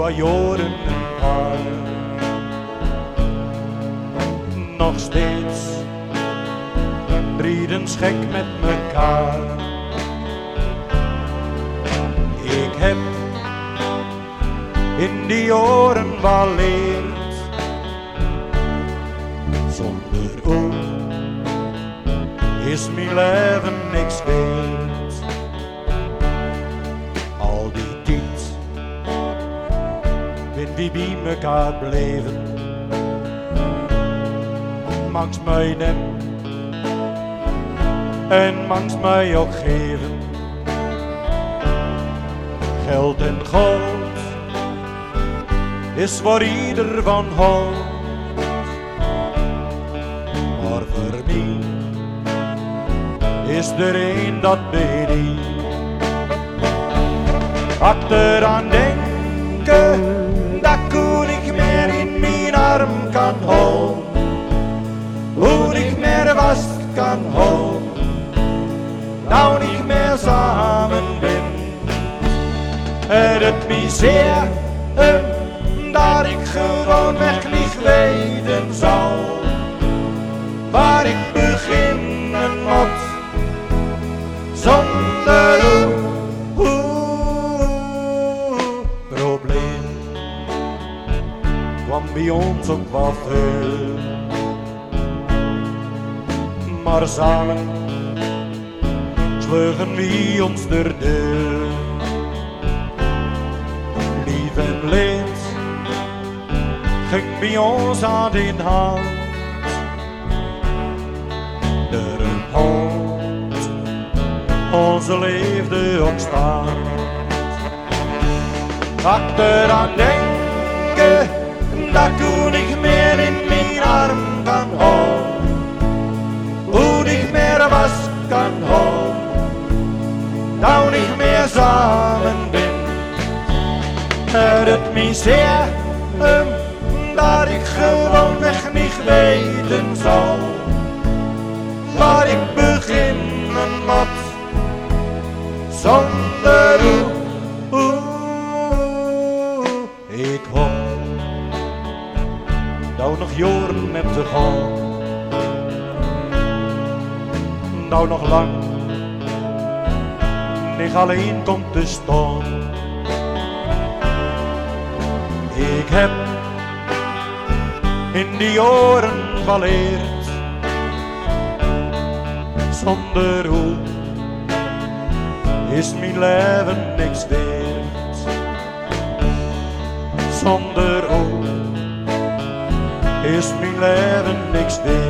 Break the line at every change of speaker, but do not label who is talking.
wat jaren een paar. Nog steeds riedensgek met mekaar. Ik heb in die oren wel leerd, zonder oe is mijn leven niks waard. Al die tijd ben wie bij mekaar bleven, mangs mij nemen en mangs mij ook geven. Geld en goud is voor ieder van houdt, maar voor mij is er een dat bedient. Als eraan denken dat ik meer in mijn arm kan houden, hoe ik meer vast kan houden, nou niet meer samen ben. Het mij zeer dat ik gewoon weg niet weten zou waar ik beginnen moet, zonder probleem kwam bij ons ook wat veel, maar samen sloegen we ons de deur. Lief en leed ging bij ons hand in hand, er houdt onze liefde ook stand. Als eraan denken dat ik meer in mijn arm kan houden, hoe ik meer was kan houden, nou niet meer samen ben. Het mij zeer dat ik gewoon weg niet weten zal waar ik beginnen moet, zonder ik hoop nou nog jaren met te gaan, nou nog lang niet alleen komt te staan. Ik heb in die oren geleerd, zonder hoe is mijn leven niks waard. Zonder hoe is mijn leven niks waard.